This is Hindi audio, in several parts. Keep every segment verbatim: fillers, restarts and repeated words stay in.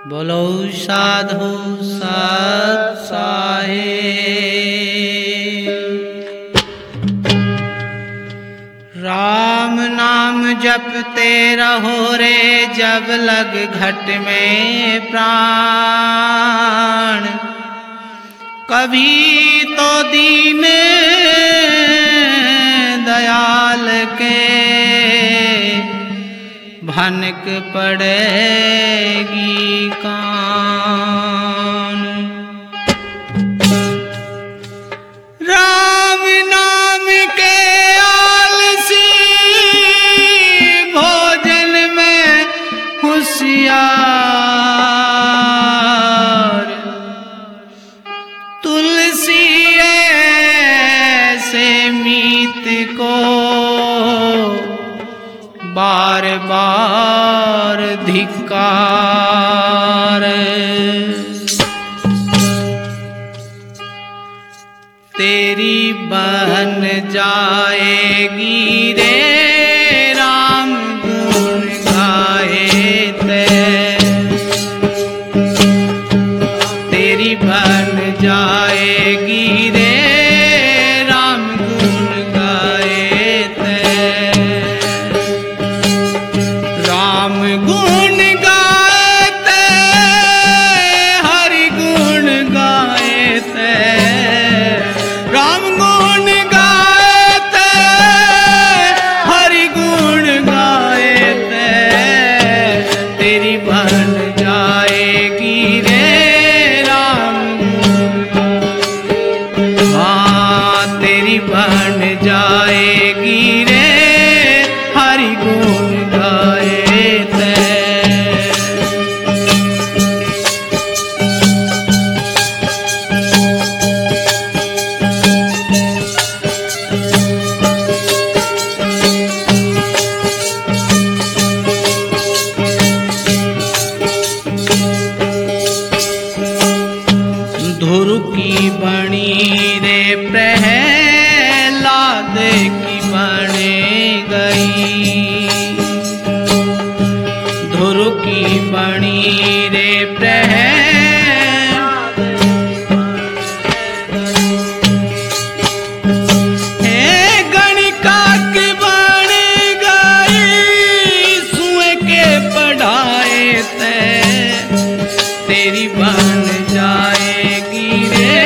बोलो साधु सत साहेब। राम नाम जपते रहो रे जब लग घट में प्राण। कभी तो दीन दयाल के भनक पड़ेगी कान। राम नाम के आलसी भोजन में होशियार। तुलसी ऐसे मीत को बार बार धिक्कार। तेरी बहन जाएगी रे राम गुण गाए ते। तेरी बहन जाएगी रे राम गुण गाए ते। राम गुण गाते हरि गुण गाते। राम गुण गाते हरि गुण गाते। तेरी बहन जाएगी रे राम गुण गाते। हाँ तेरी बहन जाएगी रे हरि गुण गाए। धुर की बणी रे प्रहलाद की बने गई। धुर की बणी रे प्रहलाद हे गणिका की बनी गई। सुए के पढ़ाए ते तेरी बन जाएगी रे।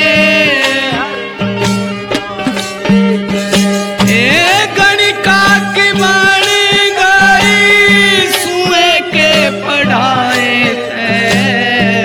ए गणिका की बनी गई सुए के पढ़ाए थे।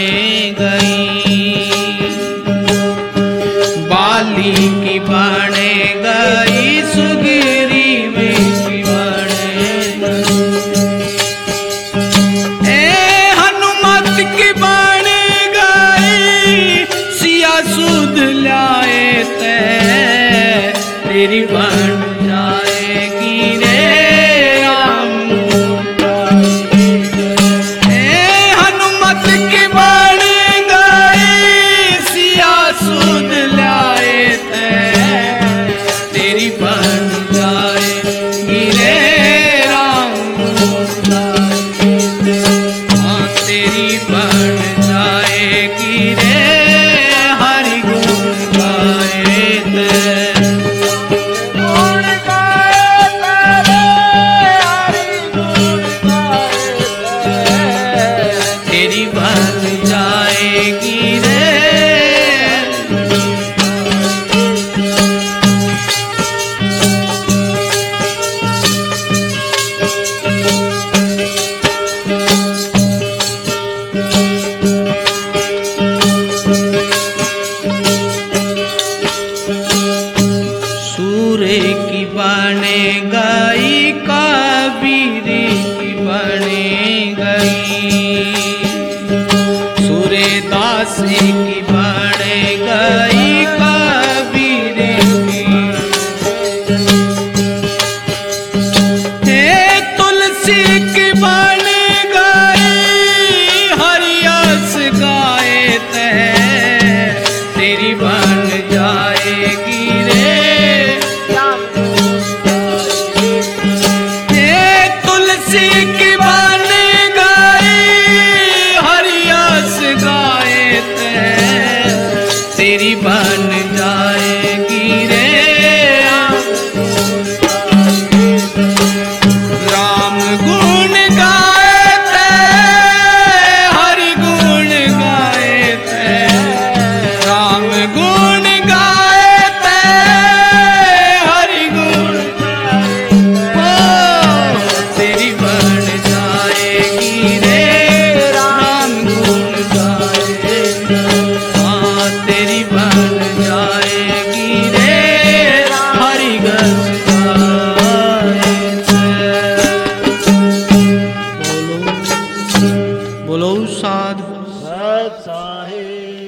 गई, बाली की बने गई सुग्रीव की बने गई, ए हनुमत की बने गई सिया सुध लाए ते, तेरी बन जाएगी रे राम। ए हनुमत की बन गई सिया सुध लाए ते, तेरी बन जाएगी रे राम। हाँ तेरी बन जाएगी रे हरि गुण गाए ते। तेरी बन जाएगी रे। सूर्य की बने गई कबीर की बने गई, सूर्यदास की बने गई कबीर की, हे तुलसी की बने गई हरियस गाए ते, तेरी बन जाएगी रे। हे तुलसी की बन गई हरियस गाए ते, तेरी बन जाएगी रे। राम गुण गाए ते हरि गुण गाए ते, राम गुण गाए ते हरि गुण गाए, तेरी बन जाएगी रे राम गुण गाए, हाँ तेरी बन जाएगी रे हरि गुण गाए। बोलो बोलो साधु सत साहिब।